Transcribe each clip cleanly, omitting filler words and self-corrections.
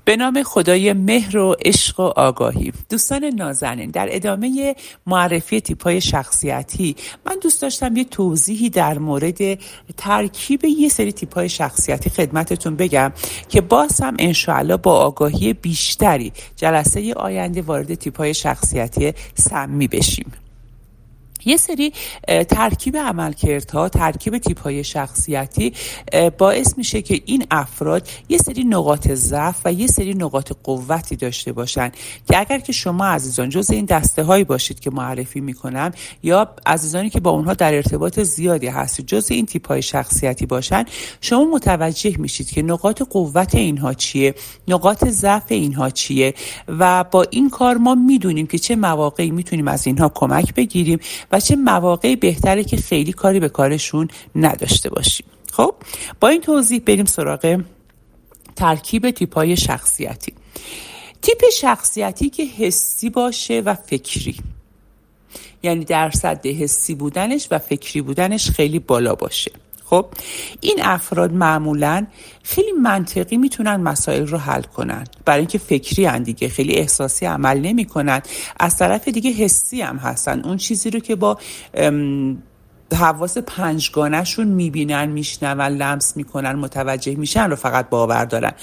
به نام خدای مهر و عشق و آگاهی. دوستان نازنین، در ادامه معرفی تیپ‌های شخصیتی من دوست داشتم یه توضیحی در مورد ترکیب یه سری تیپ‌های شخصیتی خدمتتون بگم که باز هم انشاءالله با آگاهی بیشتری جلسه آینده وارد تیپ‌های شخصیتی سمی بشیم. یه سری ترکیب عملکردها، ترکیب تیپ‌های شخصیتی باعث میشه که این افراد یه سری نقاط ضعف و یه سری نقاط قوتی داشته باشن که اگر که شما عزیزان جز این دسته هایی باشید که معرفی میکنم یا عزیزانی که با اونها در ارتباط زیادی هستید جز این تیپ‌های شخصیتی باشن، شما متوجه میشید که نقاط قوت اینها چیه، نقاط ضعف اینها چیه و با این کار ما میدونیم که چه مواقعی میتونیم از اینها کمک بگیریم و چه مواقعی بهتره که خیلی کاری به کارشون نداشته باشیم. خب با این توضیح بریم سراغ ترکیب تیپ‌های شخصیتی. تیپ شخصیتی که حسی باشه و فکری، یعنی درصد حسی بودنش و فکری بودنش خیلی بالا باشه. خب این افراد معمولاً خیلی منطقی میتونن مسائل رو حل کنن، برای اینکه فکری ان دیگه، خیلی احساسی عمل نمیکنن. از طرف دیگه حسی هم هستن، اون چیزی رو که با حواس پنجگانه‌شون میبینن، میشنون، لمس میکنن، متوجه میشن رو فقط باور دارن.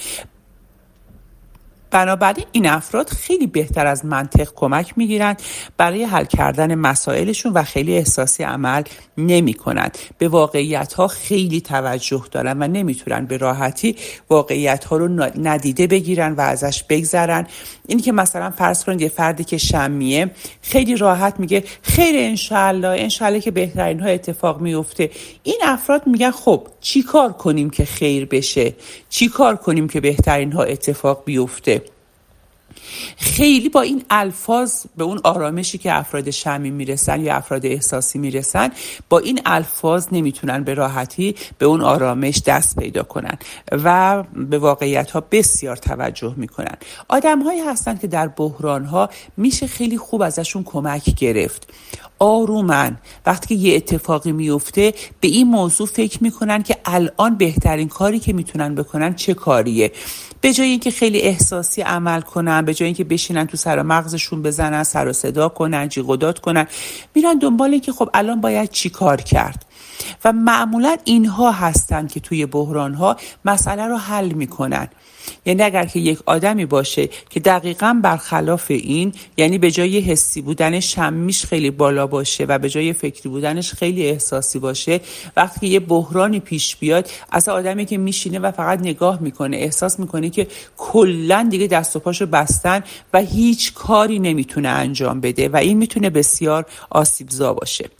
بنابراین این افراد خیلی بهتر از منطق کمک میگیرن برای حل کردن مسائلشون و خیلی احساسی عمل نمی کنند. به واقعیت ها خیلی توجه دارن و نمیتونن به راحتی واقعیت ها رو ندیده بگیرن و ازش بگذرن. این که مثلا فرض کنید یه فردی که شمیه خیلی راحت میگه خیر انشالله که بهترین ها اتفاق میفته. این افراد میگن خب چی کار کنیم که خیر بشه، چی کار کنیم که بهترین ها اتفاق بیفته. خیلی با این الفاظ به اون آرامشی که افراد شمی میرسن یا افراد احساسی میرسن، با این الفاظ نمیتونن به راحتی به اون آرامش دست پیدا کنن و به واقعیت ها بسیار توجه میکنن. آدم هایی هستن که در بحران ها میشه خیلی خوب ازشون کمک گرفت. آرومن، وقتی که یه اتفاقی میفته به این موضوع فکر میکنن که الان بهترین کاری که میتونن بکنن چه کاریه. به جای اینکه خیلی احساسی عمل کنن، به جای اینکه بشینن تو سر و مغزشون بزنن، سر و صدا کنن، جیغ و داد کنن، میرن دنبال اینکه خب الان باید چی کار کرد. و معمولا اینها هستن که توی بحرانها مسئله رو حل میکنن. یعنی اگر که یک آدمی باشه که دقیقاً برخلاف این، یعنی به جای حسی بودنش شمیش خیلی بالا باشه و به جای فکری بودنش خیلی احساسی باشه، وقتی یه بحرانی پیش بیاد از آدمی که میشینه و فقط نگاه میکنه احساس میکنه که کلاً دیگه دست و پاشو بستن و هیچ کاری نمیتونه انجام بده و این میتونه بسیار آسیبزا باشه.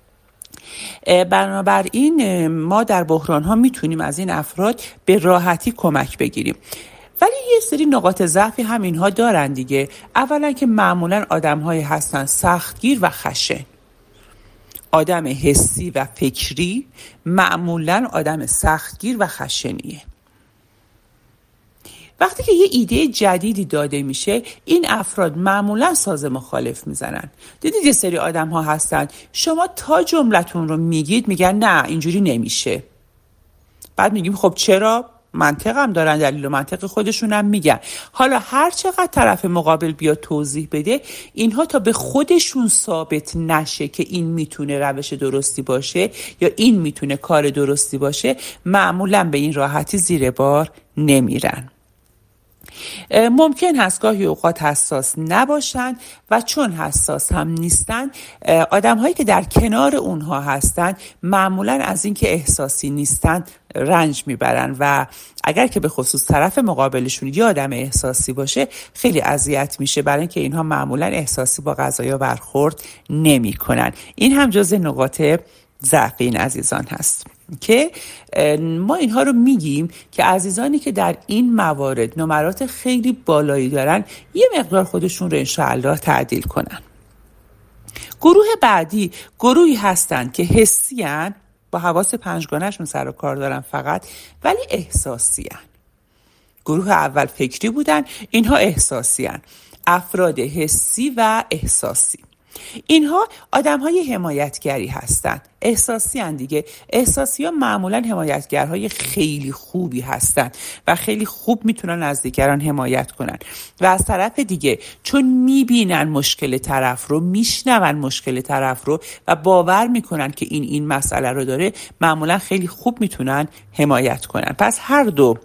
بنابراین ما در بحران ها میتونیم از این افراد به راحتی کمک بگیریم، ولی یه سری نقاط ضعفی هم اینها دارن دیگه. اولا که معمولا آدم هایی هستن سختگیر و خشن. آدم حسی و فکری معمولا آدم سختگیر و خشنیه. وقتی که یه ایده جدیدی داده میشه، این افراد معمولا ساز مخالف میزنن. دیدید یه سری آدم ها هستن شما تا جملتون رو میگید میگن نه اینجوری نمیشه. بعد میگیم خب چرا؟ منطق هم دارن، دلیل و منطق خودشون هم میگن. حالا هر چقدر طرف مقابل بیا توضیح بده، اینها تا به خودشون ثابت نشه که این میتونه روش درستی باشه یا این میتونه کار درستی باشه، معمولا به این راحتی زیر بار نمیرن. ممکن هست گاهی اوقات حساس نباشن و چون حساس هم نیستن، آدم هایی که در کنار اونها هستن معمولا از اینکه احساسی نیستن رنج میبرن و اگر که به خصوص طرف مقابلشون یه آدم احساسی باشه خیلی اذیت میشه، برای اینکه اینها معمولا احساسی با قضایا برخورد نمی کنن. این هم جزء نقاط ضعف این عزیزان هست که ما اینها رو میگیم که عزیزانی که در این موارد نمرات خیلی بالایی دارن یه مقدار خودشون رو انشاءالله تعدیل کنن. گروه بعدی گروهی هستن که حسی هن، با حواس پنجگانه‌شون سر و کار دارن فقط، ولی احساسی هن. گروه اول فکری بودن، اینها احساسی هن. افراد حسی و احساسی. اینها آدم‌های حمایتگری هستن، احساسی هستن دیگه. احساسی ها معمولاً حمایتگرهای خیلی خوبی هستن و خیلی خوب میتونن از دیگران حمایت کنن و از طرف دیگه چون میبینن مشکل طرف رو، میشنون مشکل طرف رو و باور میکنن که این مسئله رو داره، معمولاً خیلی خوب میتونن حمایت کنن. پس هر دو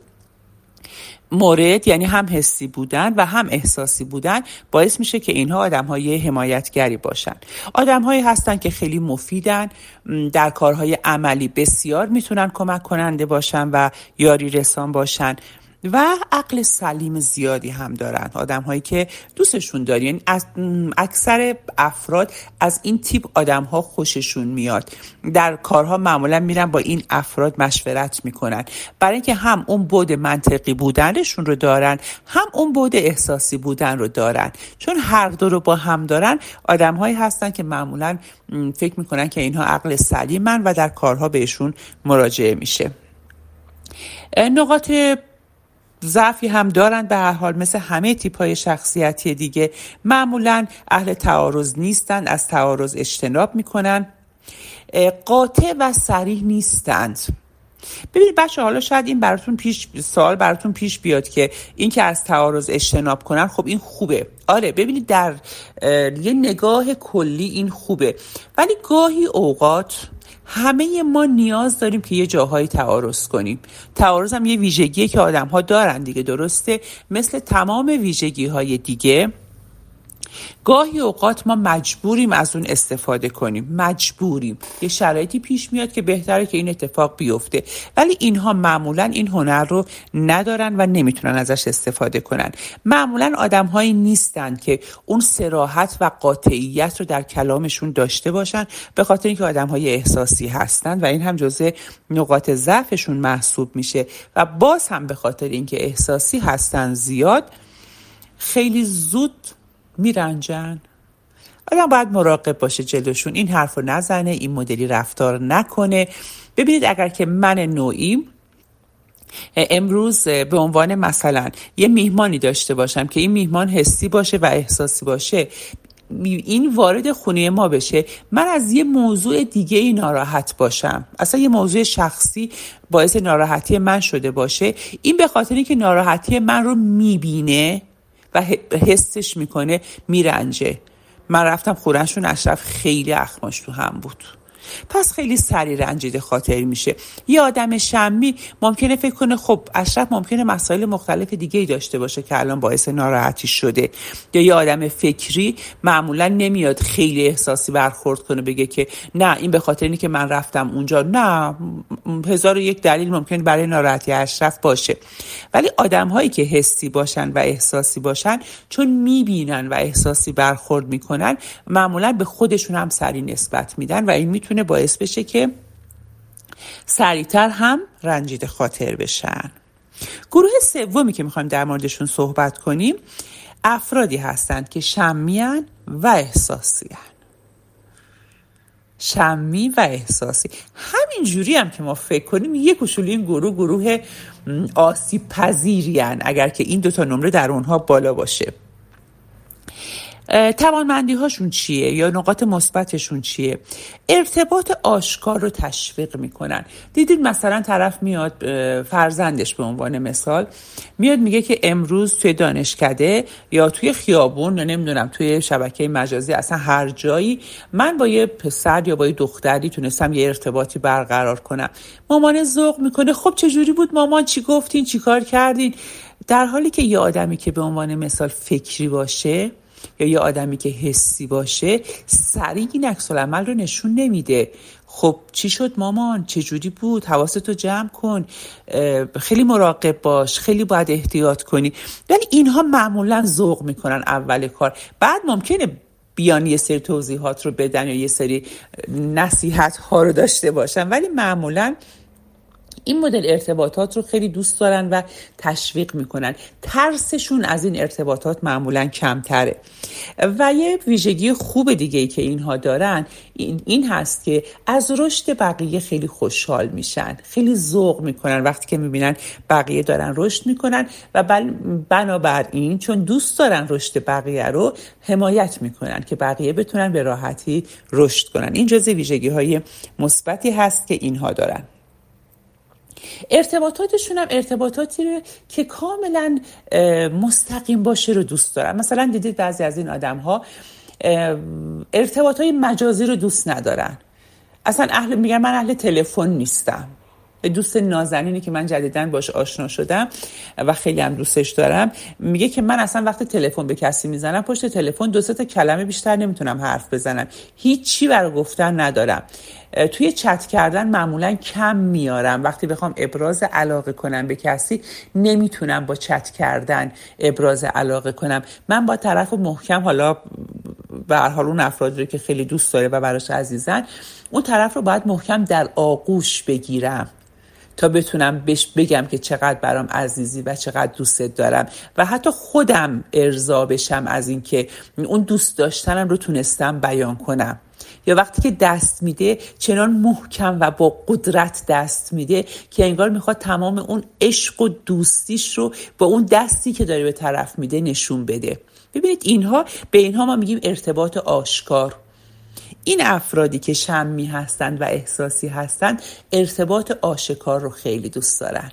مورد، یعنی هم حسی بودن و هم احساسی بودن، باعث میشه که اینها آدم‌های حمایتگری باشن. آدم‌هایی هستن که خیلی مفیدن، در کارهای عملی بسیار میتونن کمک کننده باشن و یاری رسان باشن و عقل سلیم زیادی هم دارن. آدم‌هایی که دوستشون دارین. از اکثر افراد از این تیپ آدم‌ها خوششون میاد. در کارها معمولا میرن با این افراد مشورت میکنن، برای اینکه هم اون بعد منطقی بودنشون رو دارن، هم اون بعد احساسی بودن رو دارن. چون هر دو رو با هم دارن، آدم‌هایی هستن که معمولا فکر میکنن که اینها عقل سلیمن و در کارها بهشون مراجعه میشه. نقاط ضعفی هم دارن به هر حال، مثل همه تیپ‌های شخصیتی دیگه. معمولاً اهل تعارض نیستن، از تعارض اجتناب میکنن، قاطع و صریح نیستند. ببینید بچه، حالا شاید این سوال براتون پیش بیاد که این که از تعارض اجتناب کنن، خب این خوبه. آره، ببینید در یه نگاه کلی این خوبه، ولی گاهی اوقات همه ما نیاز داریم که یه جاهایی تعارض کنیم. تعارض هم یه ویژگیه که آدم ها دارن دیگه، درسته؟ مثل تمام ویژگی های دیگه گاهی اوقات ما مجبوریم از اون استفاده کنیم، مجبوریم. یه شرایطی پیش میاد که بهتره که این اتفاق بیفته، ولی اینها معمولا این هنر رو ندارن و نمیتونن ازش استفاده کنن. معمولا آدم‌هایی نیستن که اون صراحت و قاطعیت رو در کلامشون داشته باشن، به خاطر اینکه آدم‌های احساسی هستن و این هم جزء نقاط ضعفشون محسوب میشه. و باز هم به خاطر اینکه احساسی هستن زیاد، خیلی زود میرنجن. آدم باید مراقب باشه جلوشون این حرف رو نزنه، این مدلی رفتار نکنه. ببینید اگر که من نوعیم امروز به عنوان مثلا یه میهمانی داشته باشم که این میهمان حسی باشه و احساسی باشه، این وارد خونه ما بشه، من از یه موضوع دیگه ناراحت باشم، اصلا یه موضوع شخصی باعث ناراحتی من شده باشه، این به خاطر اینکه ناراحتی من رو میبینه و حسش میکنه، میرنجه. من رفتم خونه‌شون، اشرف خیلی اخماش تو هم بود، پس خیلی سریع رنجیده خاطر میشه. یه آدم شمی ممکنه فکر کنه خب اشرف ممکنه مسائل مختلف دیگه ای داشته باشه که الان باعث ناراحتی شده. یا یه آدم فکری معمولا نمیاد خیلی احساسی برخورد کنه، بگه که نه این به خاطر اینه که من رفتم اونجا. نه، 1001 دلیل ممکنه برای ناراحتی اشرف باشه. ولی آدم هایی که حسی باشن و احساسی باشن، چون میبینن و احساسی برخورد میکنن، معمولا به خودشون هم سریع نسبت میدن و این میتونه باعث بشه که سریعتر هم رنجیده خاطر بشن. گروه سومی که میخوایم در موردشون صحبت کنیم، افرادی هستند که شمیان و احساسیان. شمی و احساسی، همین جوری هم که ما فکر کنیم یک کوچولو این گروه آسیب پذیرین، اگر که این دوتا نمره در اونها بالا باشه. توانمندی هاشون چیه یا نقاط مثبتشون چیه؟ ارتباط آشکار رو تشویق میکنن. دیدید مثلا طرف میاد، فرزندش به عنوان مثال میاد میگه که امروز توی دانشکده یا توی خیابون یا نمیدونم توی شبکه مجازی، اصلا هر جایی، من با یه پسر یا با یه دختری تونستم یه ارتباطی برقرار کنم. مامان ذوق میکنه، خب چجوری بود مامان، چی گفتین، چی کار کردین؟ در حالی که یه آدمی که به عنوان مثال فکری باشه یا یه آدمی که حسی باشه، سریع این عکس العمل رو نشون نمیده. خب چی شد مامان، چجوری بود، حواستو جمع کن، خیلی مراقب باش، خیلی باید احتیاط کنی. ولی اینها معمولا ذوق میکنن اول کار، بعد ممکنه بیان یه سری توضیحات رو بدن یا یه سری نصیحت ها رو داشته باشن، ولی معمولا این مدل ارتباطات رو خیلی دوست دارن و تشویق میکنن. ترسشون از این ارتباطات معمولا کمتره. و یه ویژگی خوب دیگه‌ای که اینها دارن این هست که از رشد بقیه خیلی خوشحال میشن، خیلی ذوق میکنن وقتی که میبینن بقیه دارن رشد میکنن و بنابراین چون دوست دارن رشد بقیه رو حمایت میکنن که بقیه بتونن به راحتی رشد کنن. این جزء ویژگی‌های مثبتی هست که اینها دارن. ارتباطاتشون هم ارتباطاتی رو که کاملا مستقیم باشه رو دوست دارن. مثلا دیدید بعضی از این آدم ها ارتباطای مجازی رو دوست ندارن. اصلا میگن من اهل تلفن نیستم. به دوست نازنینی که من جدیداً باش آشنا شدم و خیلی هم دوستش دارم میگه که من اصلا وقتی تلفن به کسی میزنم پشت تلفن 2-3 کلمه بیشتر نمیتونم حرف بزنم، هیچی برای گفتن ندارم. توی چت کردن معمولا کم میارم، وقتی بخوام ابراز علاقه کنم به کسی نمیتونم با چت کردن ابراز علاقه کنم. من با طرف محکم، حالا به هر حال اون افرادی رو که خیلی دوست داره و براش عزیزن، اون طرف رو باید محکم در آغوش بگیرم تا بتونم بهش بگم که چقدر برام عزیزی و چقدر دوستت دارم و حتی خودم ارضا بشم از این که اون دوست داشتنم رو تونستم بیان کنم. یا وقتی که دست میده چنان محکم و با قدرت دست میده که انگار میخواد تمام اون عشق و دوستیش رو با اون دستی که داره به طرف میده نشون بده. ببینید به اینها ما میگیم ارتباط آشکار. این افرادی که شمی هستند و احساسی هستند ارتباط آشکار رو خیلی دوست دارن.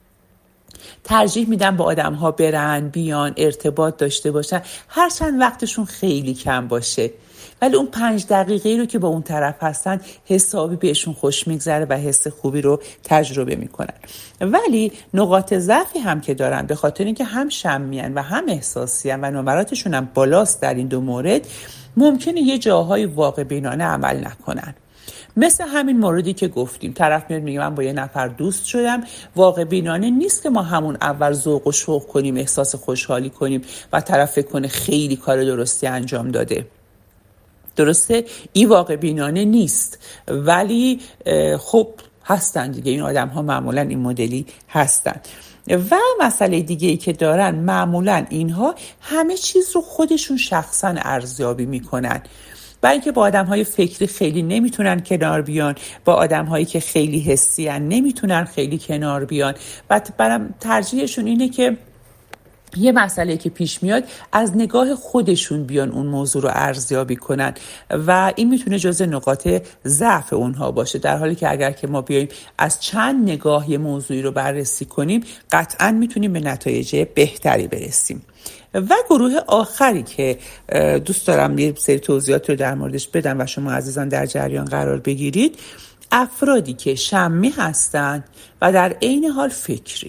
ترجیح میدن با آدم ها برن بیان، ارتباط داشته باشن، هرچند وقتشون خیلی کم باشه، ولی اون 5 دقیقه‌ای رو که با اون طرف هستن حسابی بهشون خوش میگذره و حس خوبی رو تجربه میکنن. ولی نقاط ضعفی هم که دارن، به خاطر اینکه هم شمیان و هم احساسیان و نمراتشون هم بالاست در این دو مورد، ممکنه یه جاهای واقع بینانه عمل نکنن. مثل همین موردی که گفتیم، طرف میاد میگه من با یه نفر دوست شدم، واقع بینانه نیست که ما همون اول ذوق و شوق کنیم، احساس خوشحالی کنیم و طرف فکر کنه خیلی کار درستی انجام داده. درسته این واقع بینانه نیست، ولی خب هستن دیگه، این آدم ها معمولا این مدلی هستن. و مسئله دیگه ای که دارن، معمولا اینها همه چیز رو خودشون شخصا ارزیابی میکنن، برای اینکه با آدم‌های فکری خیلی نمیتونن کنار بیان، با آدم‌هایی که خیلی حسی ان نمیتونن خیلی کنار بیان و برام ترجیحشون اینه که یه مسئله که پیش میاد از نگاه خودشون بیان اون موضوع رو ارزیابی کنن و این میتونه جزء نقاط ضعف اونها باشه، در حالی که اگر که ما بیایم از چند نگاه یه موضوعی رو بررسی کنیم قطعاً میتونیم به نتایج بهتری برسیم. و گروه آخری که دوست دارم یه سری توضیحات رو در موردش بدم و شما عزیزان در جریان قرار بگیرید، افرادی که شمی هستن و در عین حال فکری،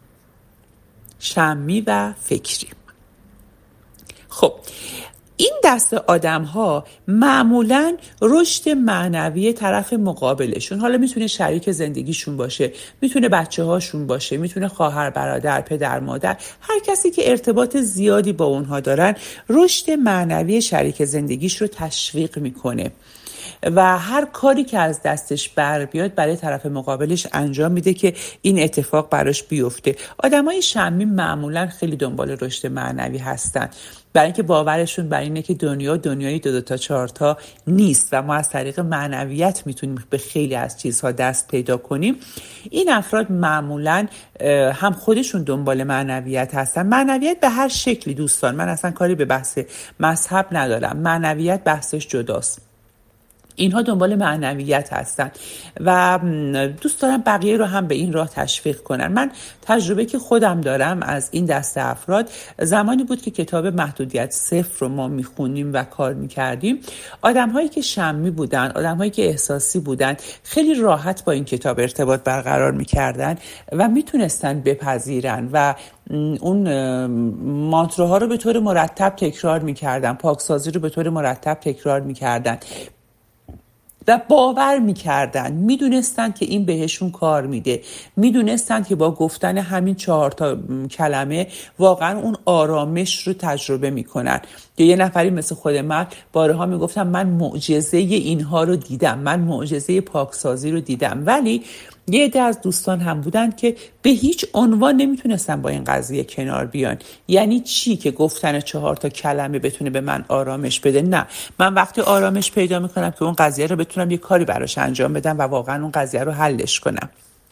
شمی و فکری. خب این دست آدم ها معمولاً رشد معنوی طرف مقابلشون، حالا میتونه شریک زندگیشون باشه، میتونه بچه هاشون باشه، میتونه خواهر برادر، پدر مادر، هر کسی که ارتباط زیادی با اونها دارن، رشد معنوی شریک زندگیش رو تشویق میکنه و هر کاری که از دستش بر بیاد برای طرف مقابلش انجام میده که این اتفاق براش بیفته. آدمای شمی معمولا خیلی دنبال رشد معنوی هستن، برای اینکه باورشون بر اینه که دنیای 2 تا 4 تا نیست و ما از طریق معنویت میتونیم به خیلی از چیزها دست پیدا کنیم. این افراد معمولا هم خودشون دنبال معنویت هستن، معنویت به هر شکلی دوستان، من اصلا کاری به بحث مذهب ندارم، معنویت بحثش جداست. اینها دنبال معنویت هستن و دوست دارم بقیه رو هم به این راه تشویق کنن. من تجربه که خودم دارم از این دسته افراد، زمانی بود که کتاب محدودیت 0 رو ما میخونیم و کار میکردیم، آدم‌هایی که شمی بودن، آدم‌هایی که احساسی بودن، خیلی راحت با این کتاب ارتباط برقرار میکردن و میتونستن بپذیرن و اون مانتراها رو به طور مرتب تکرار میکردن، پاکسازی رو به طور مرتب تکرار میکردن و باور میکردن، میدونستن که این بهشون کار میده، میدونستن که با گفتن همین 4 تا کلمه واقعا اون آرامش رو تجربه میکنن. یه نفری مثل خود من بارها میگفتم من معجزه اینها رو دیدم، من معجزه پاکسازی رو دیدم، ولی یه عده از دوستان هم بودن که به هیچ عنوان نمیتونستن با این قضیه کنار بیان. یعنی چی که گفتن 4 کلمه بتونه به من آرامش بده؟ نه، من وقتی آرامش پیدا میکنم که اون قضیه رو بتونم یه کاری براش انجام بدم و واقعا اون قضیه رو حلش کنم.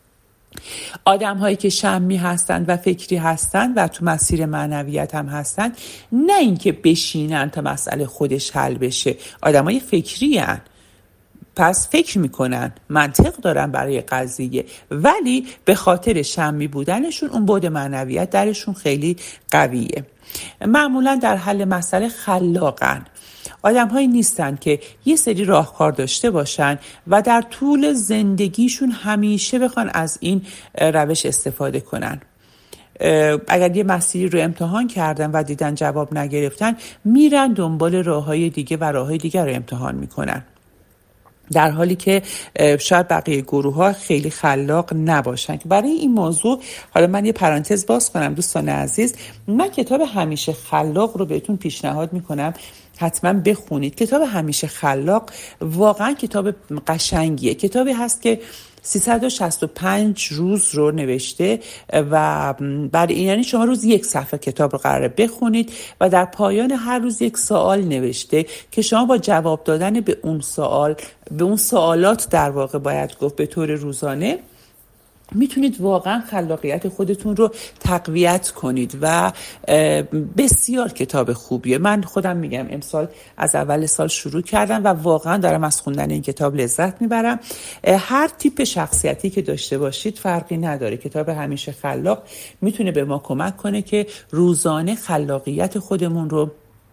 آدم هایی که شمی هستند و فکری هستند و تو مسیر معنویت هم هستند، نه اینکه بشینن تا مسئله خودش حل بشه. آدم های فکری هن، پس فکر میکنن، منطق دارن برای قضیه، ولی به خاطر شمی بودنشون اون بعد معنویت درشون خیلی قویه. معمولا در حل مسئله خلاقن. آدم هایی نیستن که یه سری راهکار داشته باشن و در طول زندگیشون همیشه بخوان از این روش استفاده کنن. اگر یه مسیری رو امتحان کردن و دیدن جواب نگرفتن، میرن دنبال راههای دیگه و راههای دیگه رو امتحان میکنن، در حالی که شاید بقیه گروه ها خیلی خلاق نباشن. که برای این موضوع حالا من یه پرانتز باز کنم دوستان عزیز، من کتاب همیشه خلاق رو بهتون پیشنهاد میکنم حتما بخونید. کتاب همیشه خلاق واقعا کتاب قشنگیه. کتابی هست که 365 روز رو نوشته و برای این یعنی شما روز 1 صفحه کتاب رو قراره بخونید و در پایان هر روز 1 سوال نوشته که شما با جواب دادن به اون سوالات در واقع باید گفت به طور روزانه میتونید واقعا خلاقیت خودتون رو تقویت کنید و بسیار کتاب خوبیه. من خودم میگم امسال از اول سال شروع کردم و واقعا دارم از خوندن این کتاب لذت میبرم. هر تیپ شخصیتی که داشته باشید فرقی نداره، کتاب همیشه خلاق میتونه به ما کمک کنه که روزانه خلاقیت خودمون رو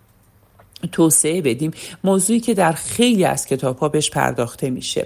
توسعه بدیم، موضوعی که در خیلی از کتاب‌ها بهش پرداخته میشه.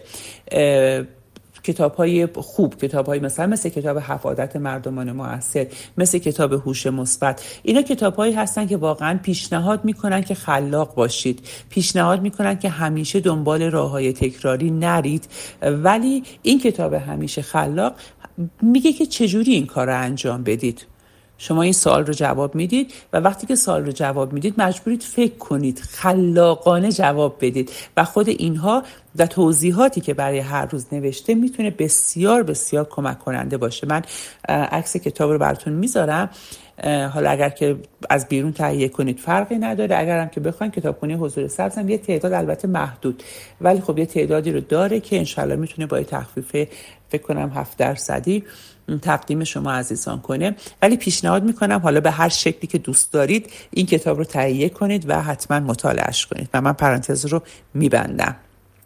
کتاب‌های خوب، کتاب‌های مثل کتاب 7 عادت مردمان موثر، مثل کتاب هوش مثبت، اینا کتاب‌هایی هستن که واقعا پیشنهاد میکنن که خلاق باشید، پیشنهاد میکنن که همیشه دنبال راه‌های تکراری نرید. ولی این کتاب همیشه خلاق میگه که چجوری این کار رو انجام بدید. شما این سوال رو جواب میدید و وقتی که سوال رو جواب میدید مجبورید فکر کنید، خلاقانه جواب بدید و خود اینها و توضیحاتی که برای هر روز نوشته میتونه بسیار بسیار کمک کننده باشه. من عکس کتاب رو براتون میذارم، حالا اگر که از بیرون تهیه کنید فرقی نداره، اگر هم که بخواید کتابخونه حضور سبز هم یه تعداد البته محدود ولی خب یه تعدادی رو داره که انشالله میتونه با تخفیف فکر کنم 7% تقدیم شما عزیزان کنه. ولی پیشنهاد میکنم حالا به هر شکلی که دوست دارید این کتاب رو تهیه کنید و حتما مطالعهش کنید و من پرانتز رو میبندم.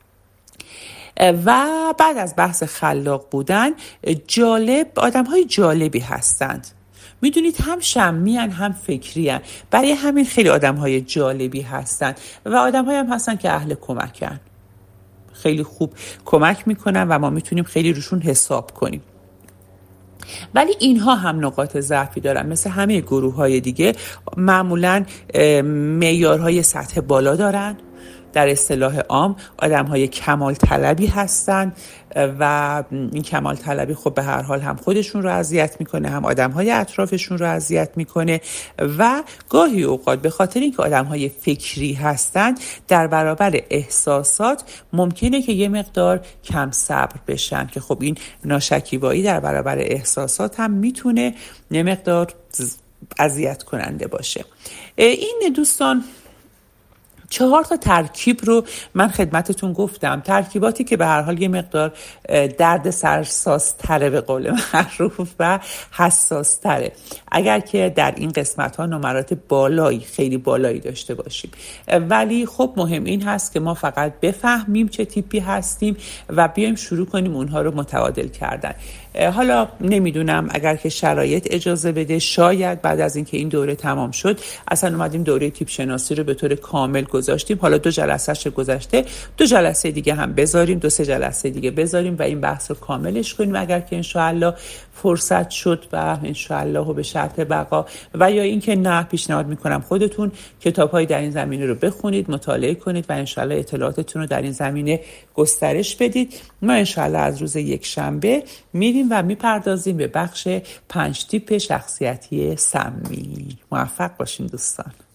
و بعد از بحث خلاق بودن، آدم‌های جالبی هستند. میدونید هم شمی‌ان هم فکری‌ان، برای همین خیلی آدم‌های جالبی هستند و آدم‌هایی هم هستن که اهل کمکن، خیلی خوب کمک میکنن و ما میتونیم خیلی روشون حساب کنیم. ولی اینها هم نقاط ضعفی دارن، مثل همه گروه‌های دیگه معمولاً معیارهای سطح بالا دارن. در اصطلاح عام آدم‌های کمال طلبی هستن و این کمال طلبی خب به هر حال هم خودشون رو اذیت میکنه، هم آدم‌های اطرافشون رو اذیت میکنه و گاهی اوقات به خاطر اینکه آدم‌های فکری هستن در برابر احساسات ممکنه که یه مقدار کم صبر بشن که خب این ناشکیبایی در برابر احساسات هم میتونه یه مقدار اذیت کننده باشه. این دوستان 4 ترکیب رو من خدمتتون گفتم، ترکیباتی که به هر حال یه مقدار درد سرساز تره به قول معروف و حساس تره، اگر که در این قسمت ها نمرات بالایی خیلی بالایی داشته باشیم. ولی خب مهم این هست که ما فقط بفهمیم چه تیپی هستیم و بیایم شروع کنیم اونها رو متعادل کردن. حالا نمیدونم اگر که شرایط اجازه بده شاید بعد از اینکه این دوره تمام شد اصلا اومدیم دوره تیپ شناسی رو به طور کامل گذاشتیم، حالا 2 جلسه‌اش گذشته، 2 جلسه دیگه هم بذاریم، 2-3 جلسه دیگه بذاریم و این بحث رو کاملش کنیم اگر که انشاءالله فرصت شد و انشاءالله و به شرط بقا. و یا اینکه نه، پیشنهاد میکنم خودتون کتاب‌های در این زمینه رو بخونید، مطالعه کنید و انشاءالله اطلاعاتتون رو در این زمینه گسترش بدید. ما انشاءالله از روز یکشنبه میریم و میپردازیم به بخش 5 تیپ شخصیتی سمی. موفق باشین دوستان.